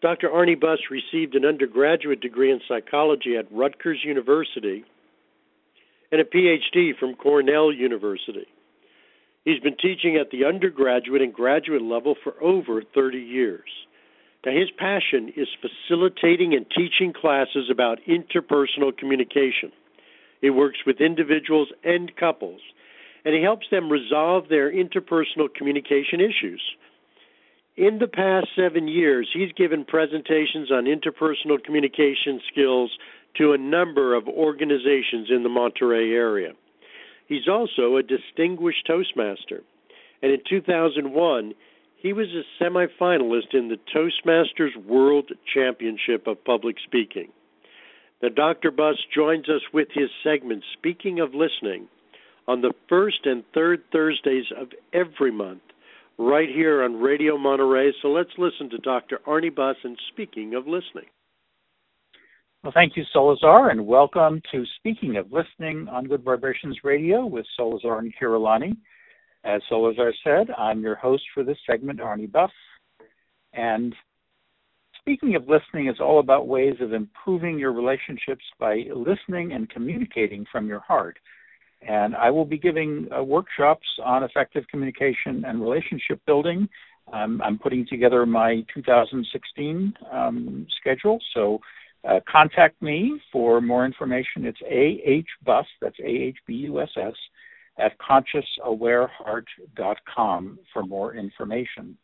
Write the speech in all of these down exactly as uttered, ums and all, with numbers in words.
Doctor Arnie Buss received an undergraduate degree in psychology at Rutgers University and a P H D from Cornell University. He's been teaching at the undergraduate and graduate level for over thirty years. Now, his passion is facilitating and teaching classes about interpersonal communication. He works with individuals and couples, and he helps them resolve their interpersonal communication issues. In the past seven years, he's given presentations on interpersonal communication skills to a number of organizations in the Monterey area. He's also a distinguished Toastmaster, and in two thousand one, he was a semifinalist in the Toastmasters World Championship of Public Speaking. Now, Doctor Buss joins us with his segment, Speaking of Listening, on the first and third Thursdays of every month, right here on Radio Monterey. So let's listen to Doctor Arnie Buss and Speaking of Listening. Well, thank you, Solazar, and welcome to Speaking of Listening on Good Vibrations Radio with Solazar and Kirillani. As Solazar said, I'm your host for this segment, Arnie Buss. And Speaking of Listening is all about ways of improving your relationships by listening and communicating from your heart. And I will be giving uh, workshops on effective communication and relationship building. Um, I'm putting together my two thousand sixteen um, schedule, so uh, contact me for more information. It's A H Buss, that's A H B U S S, at conscious aware heart dot com for more information.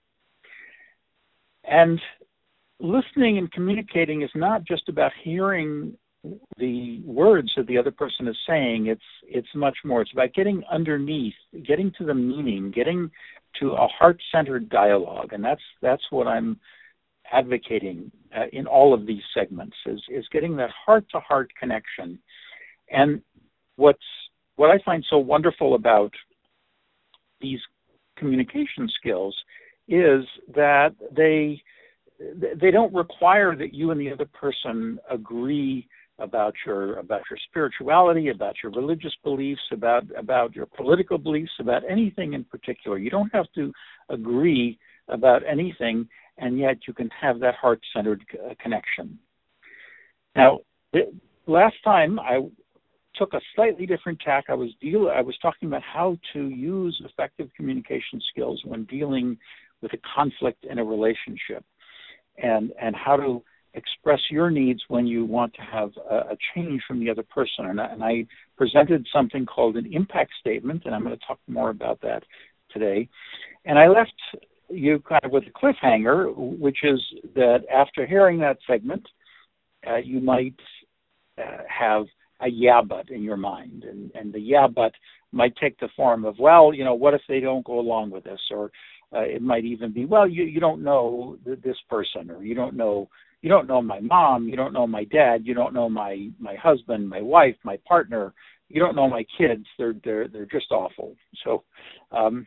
And listening and communicating is not just about hearing the words that the other person is saying. It's it's much more. It's about getting underneath, getting to the meaning, getting to a heart-centered dialogue, and that's that's what I'm advocating uh, in all of these segments, is is getting that heart-to-heart connection. And what's what I find so wonderful about these communication skills is that they they don't require that you and the other person agree about your about your spirituality, about your religious beliefs, about about your political beliefs, about anything in particular. You don't have to agree about anything, and yet you can have that heart-centered uh, connection. Now, the, last time I took a slightly different tack. I was deal I was talking about how to use effective communication skills when dealing with a conflict in a relationship, and and how to express your needs when you want to have a, a change from the other person. And I, and I presented something called an impact statement, and I'm going to talk more about that today. And I left you kind of with a cliffhanger, which is that after hearing that segment, uh, you might uh, have a yeah but in your mind. And, and the yeah but might take the form of, well, you know, what if they don't go along with this? Or uh, it might even be, well, you, you don't know th- this person, or you don't know You don't know my mom, you don't know my dad, you don't know my, my husband, my wife, my partner, you don't know my kids. They're they're they're just awful. So, um,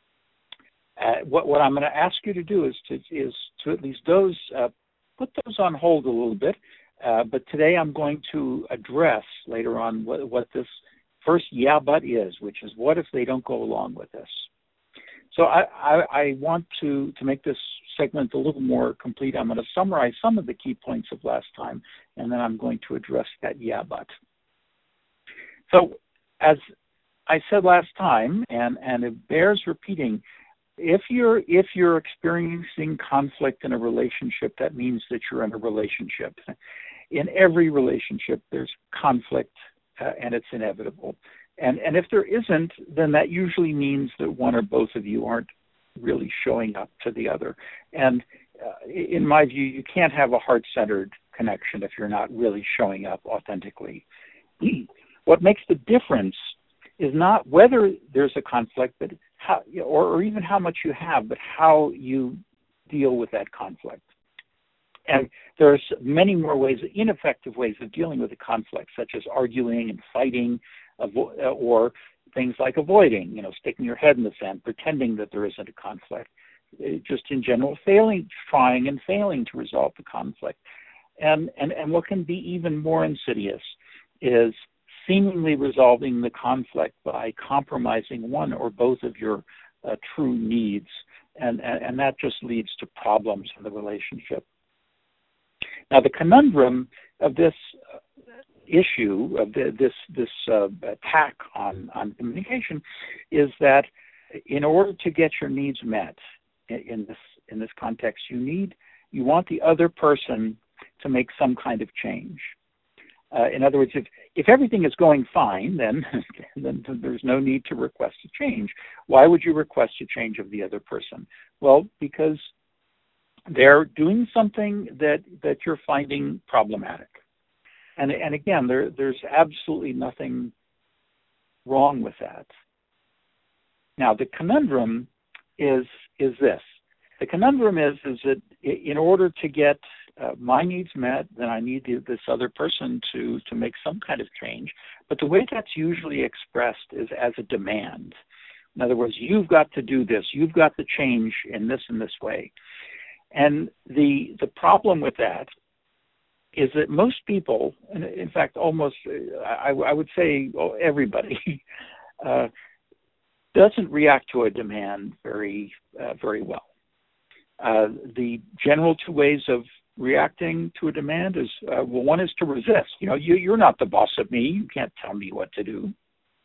uh, what what I'm going to ask you to do is to is to at least those uh, put those on hold a little bit. Uh, but today I'm going to address later on what what this first yeah but is, which is what if they don't go along with this. So I, I, I want to, to make this segment a little more complete. I'm going to summarize some of the key points of last time, and then I'm going to address that yeah but. So as I said last time, and, and it bears repeating, if you're if you're experiencing conflict in a relationship, that means that you're in a relationship. In every relationship, there's conflict, uh, and it's inevitable. And and if there isn't, then that usually means that one or both of you aren't really showing up to the other. And uh, in my view, you can't have a heart-centered connection if you're not really showing up authentically. What makes the difference is not whether there's a conflict, but how, or, or even how much you have, but how you deal with that conflict. And there's many more ways, ineffective ways of dealing with a conflict, such as arguing and fighting, avo- or things like avoiding, you know, sticking your head in the sand, pretending that there isn't a conflict, just in general, failing, trying and failing to resolve the conflict. And, and, and what can be even more insidious is seemingly resolving the conflict by compromising one or both of your uh, true needs. And, and, and that just leads to problems in the relationship. Now, the conundrum of this issue, of the, this this uh, attack on, on communication, is that in order to get your needs met in, in this in this context, you need you want the other person to make some kind of change. Uh, in other words, if, if everything is going fine, then, then there's no need to request a change. Why would you request a change of the other person? Well, because they're doing something that, that you're finding problematic. And, and again, there, there's absolutely nothing wrong with that. Now, the conundrum is, is this. The conundrum is, is that in order to get uh, my needs met, then I need the, this other person to, to make some kind of change. But the way that's usually expressed is as a demand. In other words, you've got to do this. You've got to change in this and this way. And the, the problem with that is that most people, and in fact, almost, I, I would say everybody, uh, doesn't react to a demand very, uh, very well. Uh, the general two ways of reacting to a demand is, uh, well, one is to resist. You know, you, you're not the boss of me. You can't tell me what to do.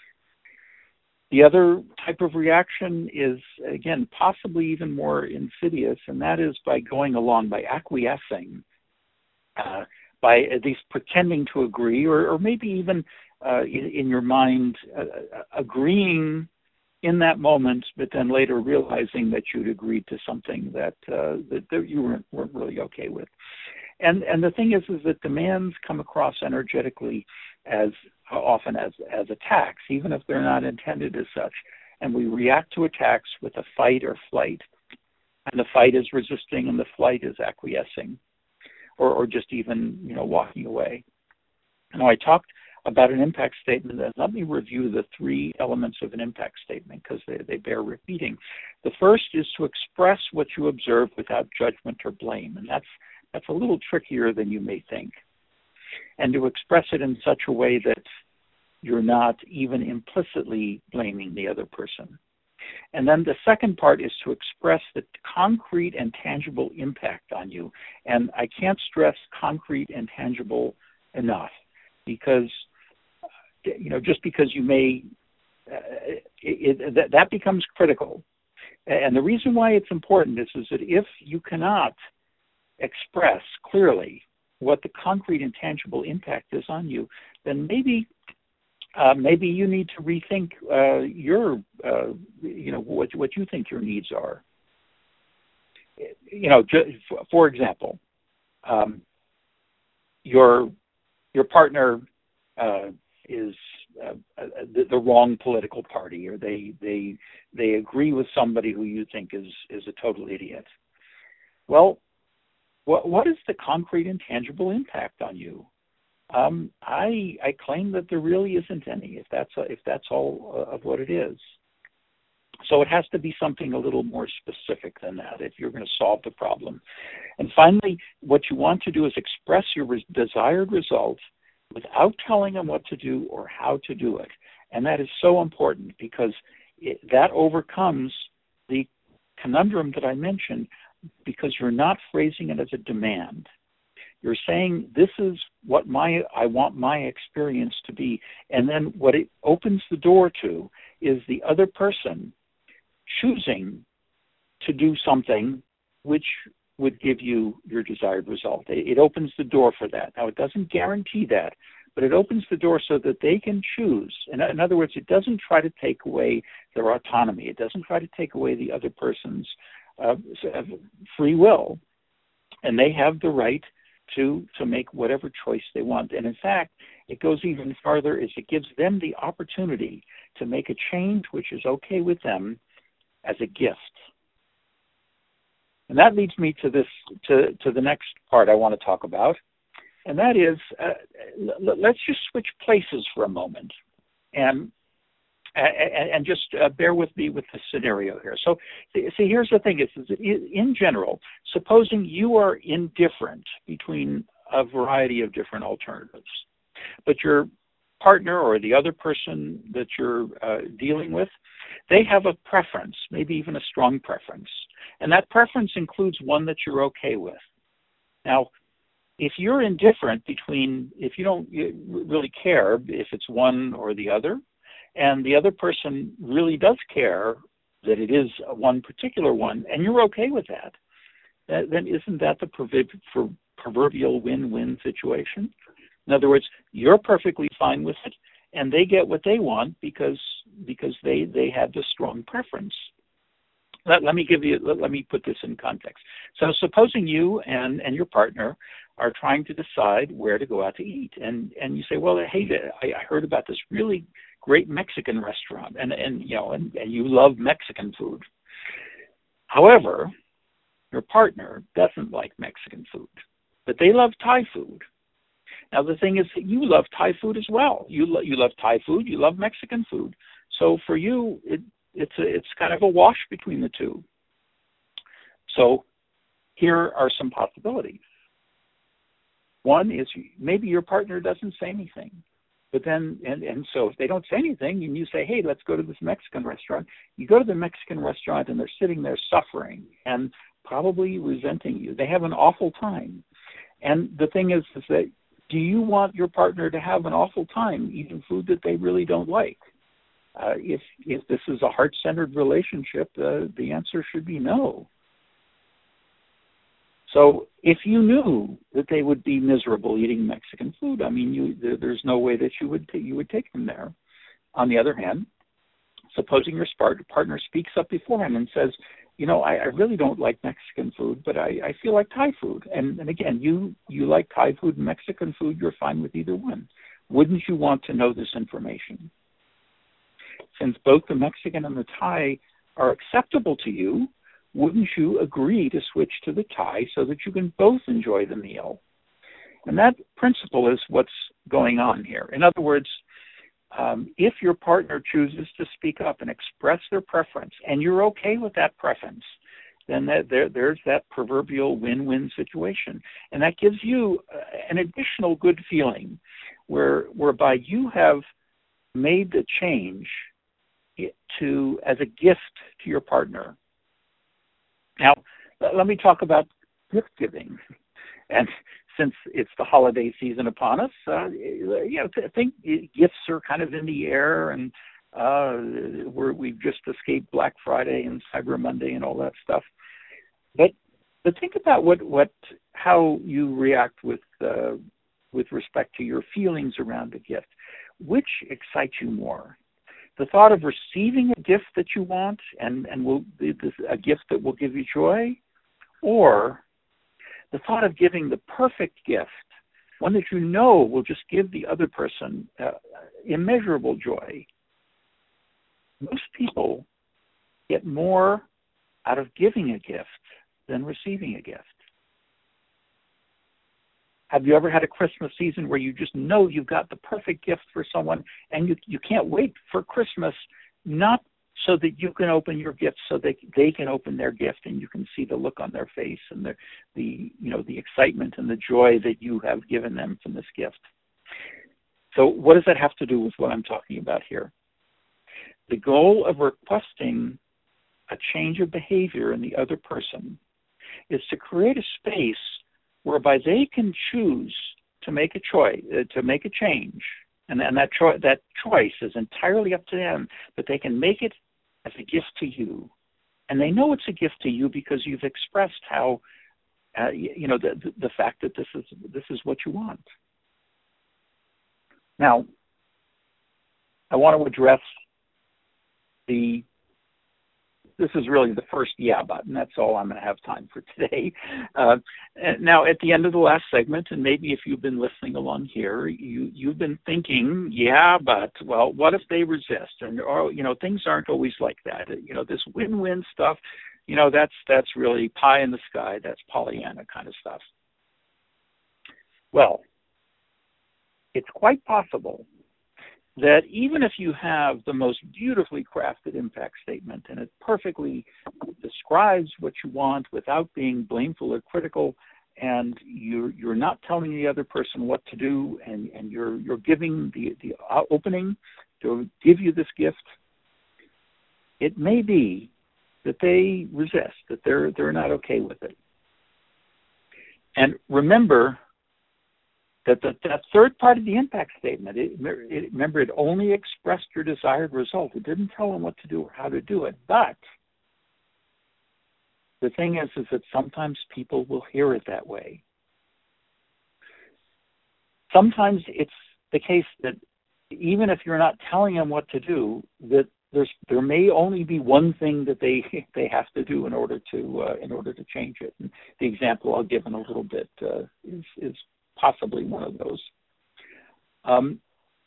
The other type of reaction is, again, possibly even more insidious, and that is by going along, by acquiescing, uh, by at least pretending to agree, or, or maybe even uh, in, in your mind uh, agreeing in that moment, but then later realizing that you'd agreed to something that uh, that, that you weren't, weren't really okay with. And and the thing is, is that demands come across energetically as often as, as attacks, even if they're not intended as such. And we react to attacks with a fight or flight. And the fight is resisting and the flight is acquiescing, or, or just even, you know, walking away. Now, I talked about an impact statement. Let me review the three elements of an impact statement because they, they bear repeating. The first is to express what you observe without judgment or blame. And that's, that's a little trickier than you may think. And to express it in such a way that you're not even implicitly blaming the other person. And then the second part is to express the concrete and tangible impact on you. And I can't stress concrete and tangible enough, because, you know, just because you may, uh, it, it, that, that becomes critical. And the reason why it's important is, is that if you cannot express clearly what the concrete and tangible impact is on you, then maybe uh, maybe you need to rethink uh, your, uh, you know, what what you think your needs are. You know, for example, um, your your partner uh, is uh, the, the wrong political party, or they they they agree with somebody who you think is is a total idiot. Well, what what is the concrete and tangible impact on you? Um, I I claim that there really isn't any, if that's a, if that's all of what it is. So it has to be something a little more specific than that if you're going to solve the problem. And finally, what you want to do is express your res- desired result without telling them what to do or how to do it. And that is so important, because it, that overcomes the conundrum that I mentioned, because you're not phrasing it as a demand. You're saying, this is what my I want my experience to be. And then what it opens the door to is the other person choosing to do something which would give you your desired result. It opens the door for that. Now, it doesn't guarantee that, but it opens the door so that they can choose. In, in other words, it doesn't try to take away their autonomy. It doesn't try to take away the other person's uh, free will. And they have the right to, to make whatever choice they want. And in fact, it goes even farther, is it gives them the opportunity to make a change which is okay with them as a gift. And that leads me to this, to, to the next part I want to talk about. And that is, uh, l- let's just switch places for a moment and, and, and just uh, bear with me with the scenario here. So, see, here's the thing is, is that in general, supposing you are indifferent between a variety of different alternatives, but your partner or the other person that you're uh, dealing with, they have a preference, maybe even a strong preference. And that preference includes one that you're okay with. Now, if you're indifferent between, if you don't really care if it's one or the other, and the other person really does care that it is one particular one, and you're okay with that, then isn't that the proverbial win-win situation? In other words, you're perfectly fine with it, and they get what they want because because they, they have this strong preference. Let, let me give you, let, let me put this in context. So supposing you and, and your partner are trying to decide where to go out to eat, and, and you say, well, hey, I, I heard about this really great Mexican restaurant, and, and you know, and, and you love Mexican food. However, your partner doesn't like Mexican food, but they love Thai food. Now, the thing is that you love Thai food as well. You, lo- you love Thai food, you love Mexican food. So for you, it, it's, a, it's kind of a wash between the two. So here are some possibilities. One is maybe your partner doesn't say anything. But then, and, and so if they don't say anything and you say, hey, let's go to this Mexican restaurant, you go to the Mexican restaurant and they're sitting there suffering and probably resenting you. They have an awful time. And the thing is, is that do you want your partner to have an awful time eating food that they really don't like? Uh, if, if this is a heart-centered relationship, uh, the answer should be no. So if you knew that they would be miserable eating Mexican food, I mean, you, there, there's no way that you would t- you would take them there. On the other hand, supposing your partner speaks up beforehand and says, you know, I, I really don't like Mexican food, but I, I feel like Thai food. And, and again, you, you like Thai food and Mexican food, you're fine with either one. Wouldn't you want to know this information? Since both the Mexican and the Thai are acceptable to you, wouldn't you agree to switch to the Thai so that you can both enjoy the meal? And that principle is what's going on here. In other words, um, if your partner chooses to speak up and express their preference, and you're okay with that preference, then that, there, there's that proverbial win-win situation. And that gives you an additional good feeling where whereby you have made the change to as a gift to your partner. Now, let me talk about gift giving. And since it's the holiday season upon us, uh, you know, I think gifts are kind of in the air, and uh, we're, we've just escaped Black Friday and Cyber Monday and all that stuff. But but think about what, what how you react with uh, with respect to your feelings around a gift. Which excites you more? The thought of receiving a gift that you want and, and will a gift that will give you joy, or the thought of giving the perfect gift, one that you know will just give the other person uh, immeasurable joy. Most people get more out of giving a gift than receiving a gift. Have you ever had a Christmas season where you just know you've got the perfect gift for someone and you, you can't wait for Christmas, not so that you can open your gift, so that they can open their gift and you can see the look on their face and the, the, you know, the excitement and the joy that you have given them from this gift. So what does that have to do with what I'm talking about here? The goal of requesting a change of behavior in the other person is to create a space whereby they can choose to make a choice, uh, to make a change, and, and that, cho- that choice is entirely up to them, but they can make it as a gift to you. And they know it's a gift to you because you've expressed how, uh, you, you know, the, the, the fact that this is, this is what you want. Now, I want to address the This is really the first yeah button. That's all I'm going to have time for today. Uh, now, at the end of the last segment, and maybe if you've been listening along here, you, you've been thinking, yeah, but, well, what if they resist? And, or, you know, things aren't always like that. You know, this win-win stuff, you know, that's, that's really pie in the sky. That's Pollyanna kind of stuff. Well, it's quite possible that even if you have the most beautifully crafted impact statement and it perfectly describes what you want without being blameful or critical, and you're, you're not telling the other person what to do, and, and you're, you're giving the, the opening to give you this gift, it may be that they resist, that they're, they're not okay with it. And remember that the, that third part of the impact statement, it, it, remember, it only expressed your desired result. It didn't tell them what to do or how to do it. But the thing is, is that sometimes people will hear it that way. Sometimes it's the case that even if you're not telling them what to do, that there's there may only be one thing that they they have to do in order to uh, in order to change it. And the example I'll give in a little bit uh, is is possibly one of those. Um,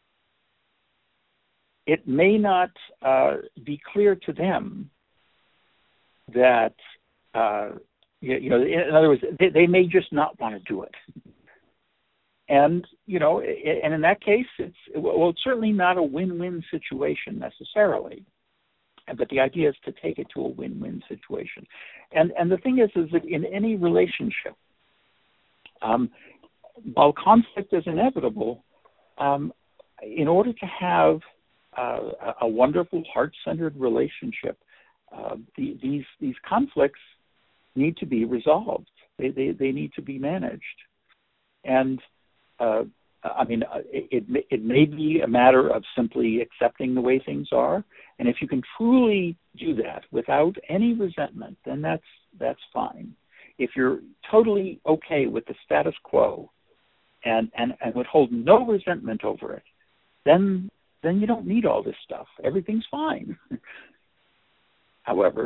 it may not uh, be clear to them that uh, you, you know, in other words, they, they may just not want to do it. And, you know, and in that case, it's, well, it's certainly not a win-win situation necessarily. But the idea is to take it to a win-win situation. And and the thing is, is that in any relationship, um, while conflict is inevitable, um, in order to have uh, a wonderful, heart-centered relationship, uh, the, these these conflicts need to be resolved. They they, they need to be managed. And Uh, I mean, it, it, it may be a matter of simply accepting the way things are, and if you can truly do that without any resentment, then that's that's fine. If you're totally okay with the status quo and, and, and would hold no resentment over it, then then you don't need all this stuff. Everything's fine. However,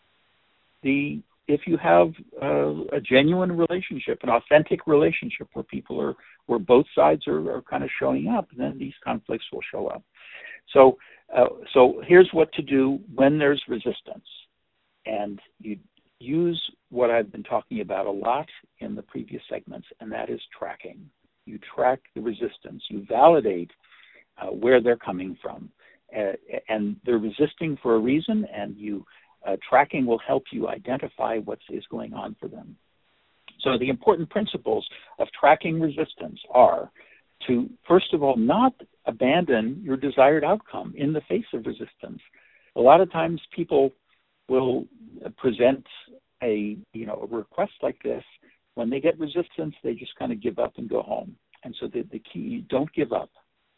the if you have uh, a genuine relationship, an authentic relationship where people are, where both sides are, are kind of showing up, then these conflicts will show up. So, uh, so here's what to do when there's resistance. And you use what I've been talking about a lot in the previous segments, and that is tracking. You track the resistance. You validate uh, where they're coming from. Uh, and they're resisting for a reason, and you Uh, tracking will help you identify what is going on for them. So the important principles of tracking resistance are to, first of all, not abandon your desired outcome in the face of resistance. A lot of times people will present a, you know, a request like this. When they get resistance, they just kind of give up and go home. And so the, the key, don't give up.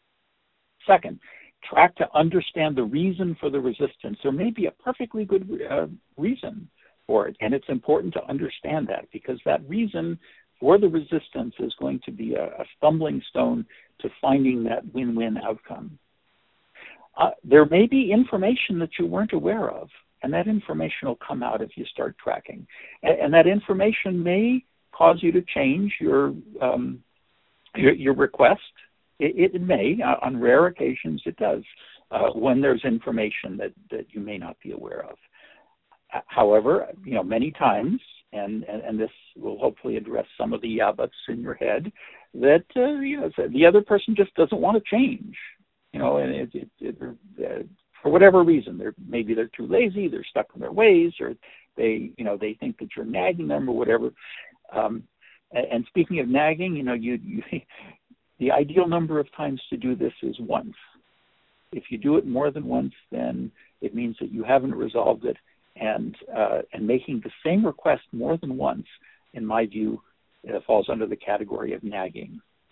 Second, track to understand the reason for the resistance. There may be a perfectly good uh, reason for it, and it's important to understand that, because that reason for the resistance is going to be a, a stumbling stone to finding that win-win outcome. Uh, there may be information that you weren't aware of, and that information will come out if you start tracking. And, and that information may cause you to change your um, your, your request. It, it may, uh, on rare occasions it does, uh, when there's information that, that you may not be aware of. Uh, however, you know, many times, and, and, and this will hopefully address some of the yeah buts in your head, that uh, you know, the other person just doesn't want to change, you know, and it, it, it, uh, for whatever reason, they're, maybe they're too lazy, they're stuck in their ways, or they, you know, they think that you're nagging them or whatever. Um, and, and speaking of nagging, you know, you, you the ideal number of times to do this is once. If you do it more than once, then it means that you haven't resolved it. And uh, and making the same request more than once, in my view, uh, falls under the category of nagging.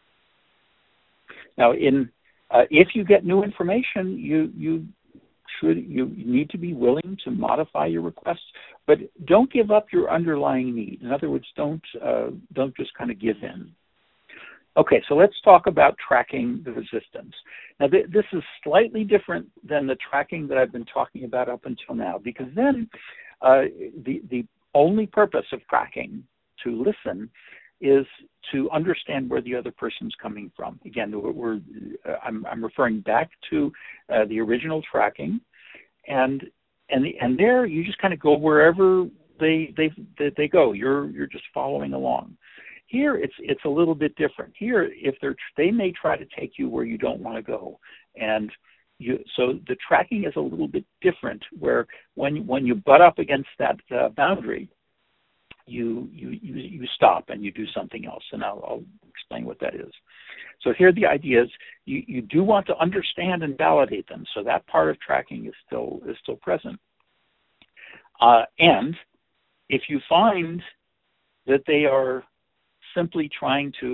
Now, in uh, if you get new information, you you should you need to be willing to modify your requests, but don't give up your underlying need. In other words, don't uh, don't just kind of give in. Okay, so let's talk about tracking the resistance. Now, th this is slightly different than the tracking that I've been talking about up until now, because then uh, the, the only purpose of tracking, to listen, is to understand where the other person's coming from. Again, we're, uh, I'm, I'm referring back to uh, the original tracking, and and the, and there you just kind of go wherever they they they, they go. You're you're just following along. Here, it's it's a little bit different. Here, if they're they may try to take you where you don't want to go, and you so the tracking is a little bit different. Where when when you butt up against that uh, boundary, you you you you stop and you do something else, and I'll, I'll explain what that is. So here, the idea is you you do want to understand and validate them. So that part of tracking is still is still present. Uh, and if you find that they are simply trying to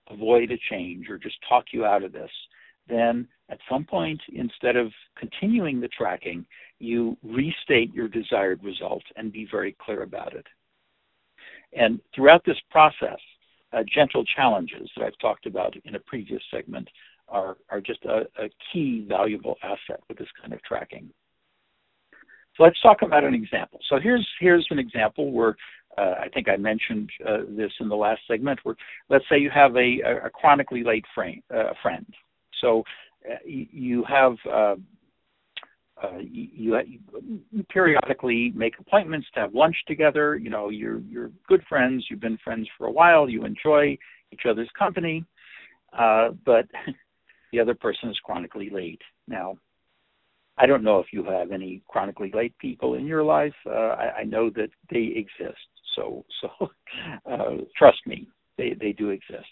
avoid a change or just talk you out of this, then at some point, instead of continuing the tracking, you restate your desired result and be very clear about it. And throughout this process, uh, gentle challenges that I've talked about in a previous segment are, are just a, a key valuable asset with this kind of tracking. So let's talk about an example. So here's, here's an example where uh, I think I mentioned uh, this in the last segment, where let's say you have a, a chronically late friend. Uh, friend. So uh, you have uh, Uh, you, you periodically make appointments to have lunch together. You know, you're, you're good friends. You've been friends for a while. You enjoy each other's company, uh, but the other person is chronically late. Now, I don't know if you have any chronically late people in your life. Uh, I, I know that they exist. So, so uh, trust me, they, they do exist.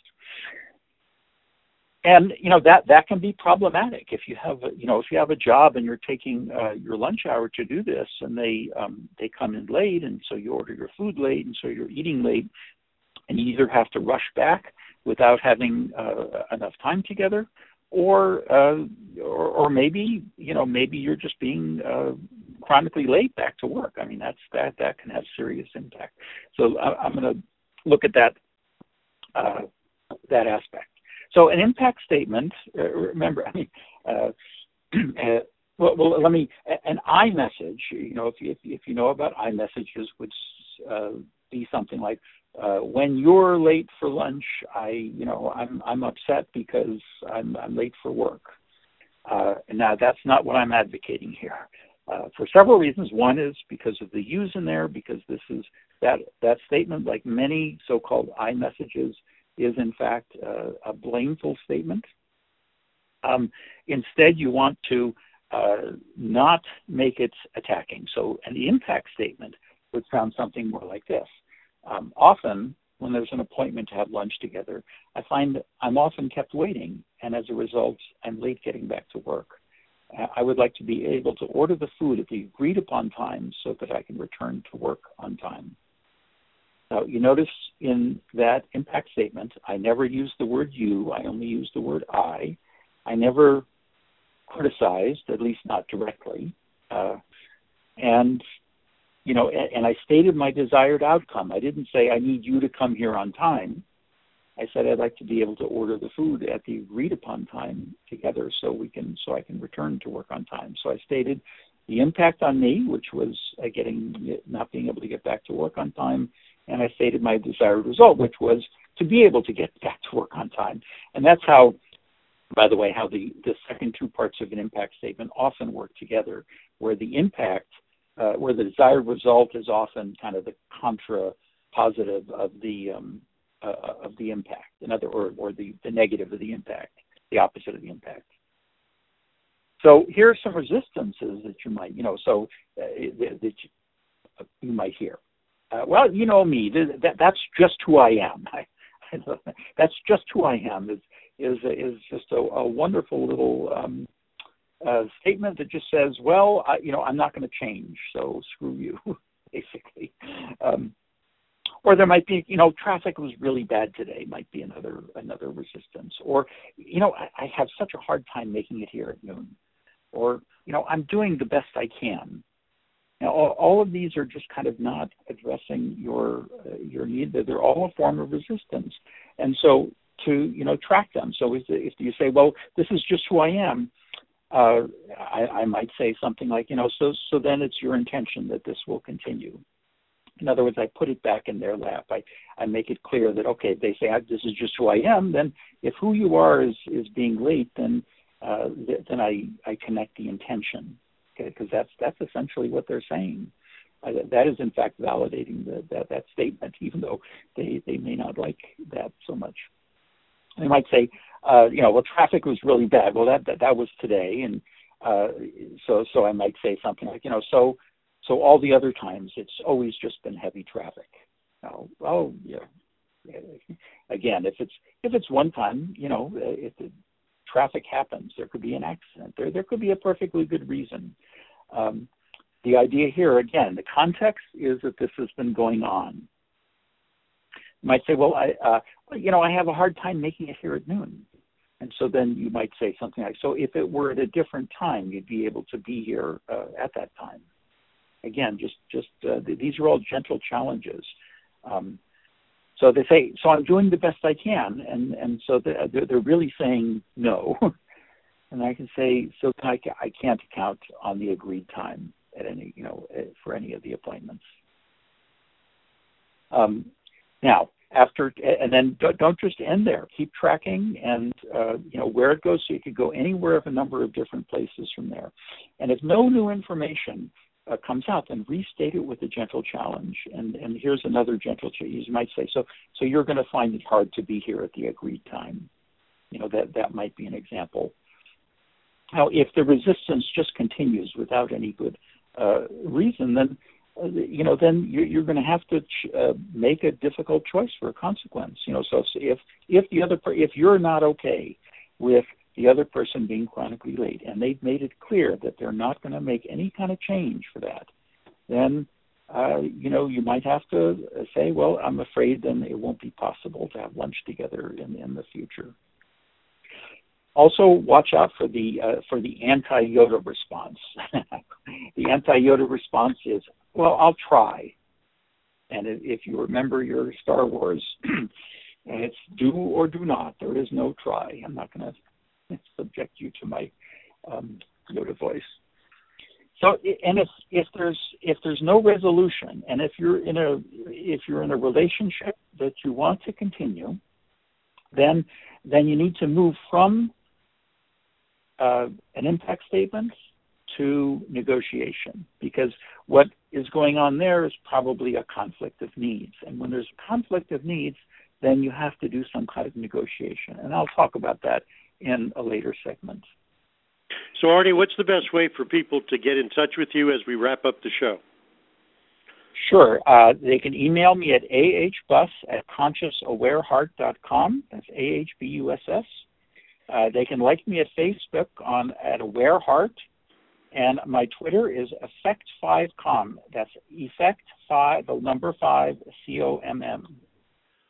And, you know, that, that can be problematic if you have, a, you know, if you have a job and you're taking uh, your lunch hour to do this and they, um, they come in late and so you order your food late and so you're eating late and you either have to rush back without having uh, enough time together or, uh, or, or maybe, you know, maybe you're just being uh, chronically late back to work. I mean, that's, that, that can have serious impact. So I, I'm going to look at that, uh, that aspect. So an impact statement, uh, remember, I mean, uh, uh, well, well, let me, an iMessage, you know, if you, if, if you know about iMessages, would uh, be something like, uh, when you're late for lunch, I, you know, I'm, I'm upset because I'm, I'm late for work. Uh, and now that's not what I'm advocating here. Uh, for several reasons. One is because of the use in there, because this is, that, that statement, like many so-called iMessages, is in fact uh, a blameful statement. Um, instead, you want to uh, not make it attacking. So an impact statement would sound something more like this. Um, often, when there's an appointment to have lunch together, I find I'm often kept waiting, and as a result, I'm late getting back to work. Uh, I would like to be able to order the food at the agreed upon time so that I can return to work on time. Now, you notice in that impact statement, I never use the word you, I only use the word I. I never criticized, at least not directly. Uh, and, you know, and, and I stated my desired outcome. I didn't say, I need you to come here on time. I said, I'd like to be able to order the food at the agreed upon time together so we can, so I can return to work on time. So I stated the impact on me, which was uh, getting, not being able to get back to work on time. And I stated my desired result, which was to be able to get back to work on time. And that's how, by the way, how the, the second two parts of an impact statement often work together, where the impact, uh, where the desired result is often kind of the contra positive of the um, uh, of the impact, in other or, or the, the negative of the impact, the opposite of the impact. So here are some resistances that you might, you know, so uh, that you, uh, you might hear. Uh, well, you know me, that, that's just who I am. I, I, that's just who I am is, is, is just a, a wonderful little um, uh, statement that just says, well, I, you know, I'm not going to change, so screw you, basically. Um, or there might be, you know, traffic was really bad today, might be another, another resistance. Or, you know, I, I have such a hard time making it here at noon. Or, you know, I'm doing the best I can. Now, all, all of these are just kind of not addressing your uh, your need. They're all a form of resistance, and so to you know track them. So if, if you say, well, this is just who I am, uh, I, I might say something like, you know, so so then it's your intention that this will continue. In other words, I put it back in their lap. I, I make it clear that okay, if they say this is just who I am, then if who you are is is being late, then uh, th- then I I connect the intention. Okay, because that's that's essentially what they're saying. Uh, that is, in fact, validating the, that that statement, even though they, they may not like that so much. They might say, uh, you know, well, traffic was really bad. Well, that that, that was today, and uh, so so I might say something like, you know, so so all the other times it's always just been heavy traffic. Oh, oh yeah. Again, if it's if it's one time, you know, if the traffic happens, there could be an accident. There there could be a perfectly good reason. Um, the idea here, again, the context is that this has been going on. You might say, well, I, uh, you know, I have a hard time making it here at noon. And so then you might say something like, so if it were at a different time, you'd be able to be here uh, at that time. Again, just, just uh, these are all gentle challenges. Um, so they say, so I'm doing the best I can. And, and so they're, they're really saying no. And I can say, so I, I can't count on the agreed time at any, you know, for any of the appointments. Um, now, after, and then don't just end there. Keep tracking and, uh, you know, where it goes, so you could go anywhere of a number of different places from there. And if no new information uh, comes out, then restate it with a gentle challenge. And, and here's another gentle challenge. You might say, so, so you're going to find it hard to be here at the agreed time. You know, that, that might be an example. Now, if the resistance just continues without any good uh, reason, then uh, you know, then you're, you're going to have to ch- uh, make a difficult choice for a consequence. You know, so if if the other per- if you're not okay with the other person being chronically late, and they've made it clear that they're not going to make any kind of change for that, then uh, you know, you might have to say, well, I'm afraid then it won't be possible to have lunch together in in the future. Also, watch out for the uh, for the anti-Yoda response. The anti-Yoda response is, well, I'll try. And if you remember your Star Wars, it's do or do not. There is no try. I'm not going to subject you to my um, Yoda voice. So, and if if there's if there's no resolution, and if you're in a if you're in a relationship that you want to continue, then then you need to move from Uh, an impact statement to negotiation, because what is going on there is probably a conflict of needs. And when there's a conflict of needs, then you have to do some kind of negotiation. And I'll talk about that in a later segment. So, Arnie, what's the best way for people to get in touch with you as we wrap up the show? Sure. Uh, they can email me at ahbus at conscious aware heart dot com. That's A H B U S S. Uh, they can like me at Facebook on at Aware Heart, and my Twitter is effect five com. That's effect five, the number five, C O M M.